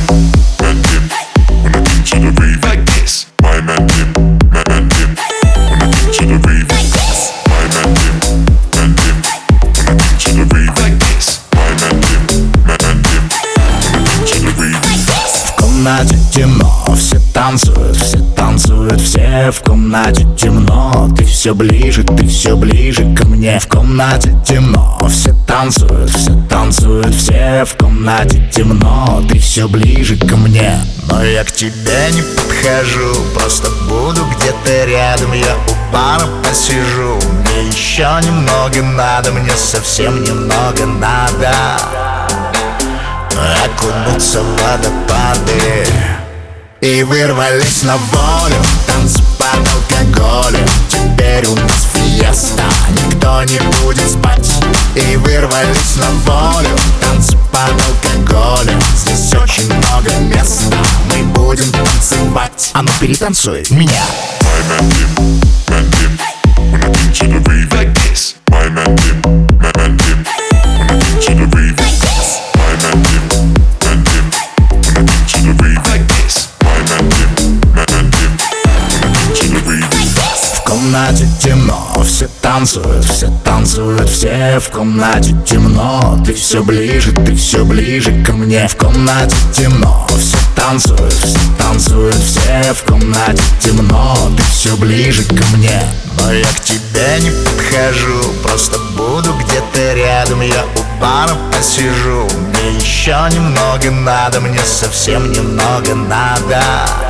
man Tim. When I come to the rave like this, my man Tim, man Tim. When I come to the rave like this, my man Tim, man Tim. When I come to the rave like this, my man Tim, man Tim. When I come to the rave like this. В комнате темно, все танцуют, все в комнате темно. Ты все ближе ко мне. В комнате темно, все танцуют, все в комнате темно. Ты все ближе ко мне. Но я к тебе не подхожу, просто буду где-то рядом. Я у бара посижу, мне еще немного надо, мне совсем немного надо окунуться в водопады. И вырвались на волю, танцы под алкоголем. Теперь у нас фиеста, никто не будет спать. И вырвались на волю, танцы под алкоголем. Здесь очень много места, мы будем танцевать. А ну перетанцуй меня. My man Tim, man Tim. When I come to the rave like this, my man Tim, man Tim. When I come to the rave like this, my man Tim, man Tim. When I come to the rave like this, my man Tim, man Tim. When I come to the rave like this. В комнате темно, все танцуют, все в комнате темно. Ты все ближе ко мне. В комнате темно, все танцуют, все в комнате темно. Ты все ближе ко мне. Но я к тебе не подхожу, просто буду где-то рядом. Я у бара посижу, мне еще немного надо, мне совсем немного надо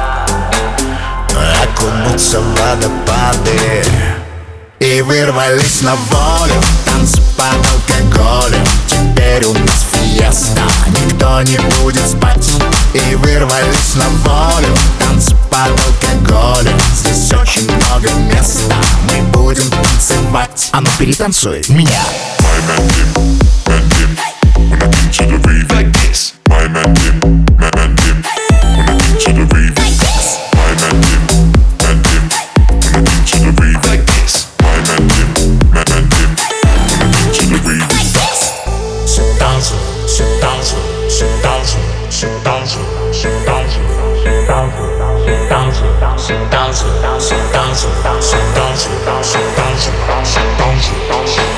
окунуться в водопады. И вырвались на волю, танцы под алкоголем. Теперь у нас фиеста, никто не будет спать. И вырвались на волю, танцы под алкоголем. Здесь очень много места, мы будем танцевать. А ну перетанцуй меня. My man Tim, man Tim. When I come to the rave like this, my man Tim, man Tim. When I come to the rave like this, my man Tim, man Tim. When I come to the rave like this, my man Tim, man Tim. When I come to the rave like this. Все танцуют, все танцуют, все танцуют, все танцуют, все танцуют, все танцуют, все танцуют, все танцуют, все танцуют, все танцуют, все танцуют, все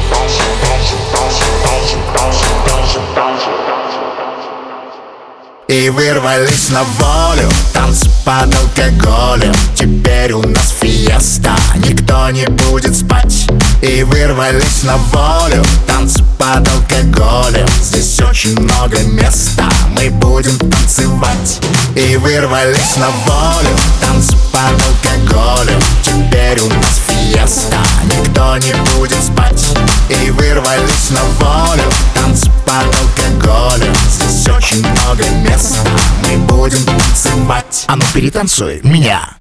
И вырвались на волю, танцы под алкоголем. Теперь у нас фиеста, никто не будет спать. И вырвались на волю, танцы под алкоголем. Здесь очень много места, мы будем танцевать. И вырвались на волю, танцы под алкоголем. Теперь у нас фиеста, никто не будет спать. И вырвались на волю, танцы под алкоголем. Здесь очень много места, мы будем танцевать. А ну перетанцуй меня.